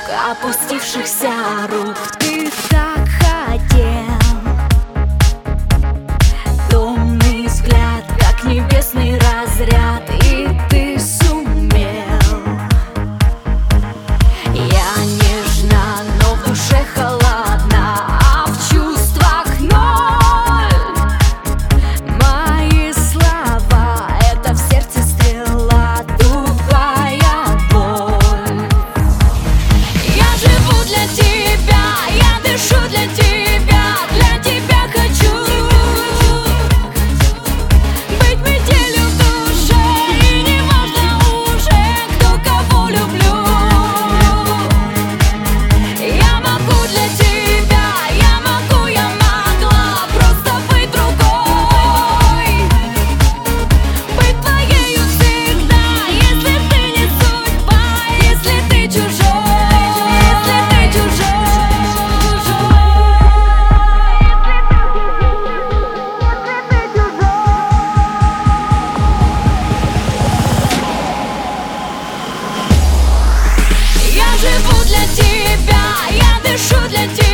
опустившихся рук. Ты так хотел, томный взгляд, как небесный разряд, и ты сумел. Я нежна, но в душе холодна, а в чувствах ноль. Мои слова — это в сердце стрела, тупая боль. Я живу для тебя, я дышу для тебя хочу быть метелью в душе, и не важно уже, кто кого люблю. Я могу для тебя, я могла просто быть другой, быть твоею всегда, если ты не судьба, если ты чужой, если ты чужой. Я живу для тебя, я дышу для тебя.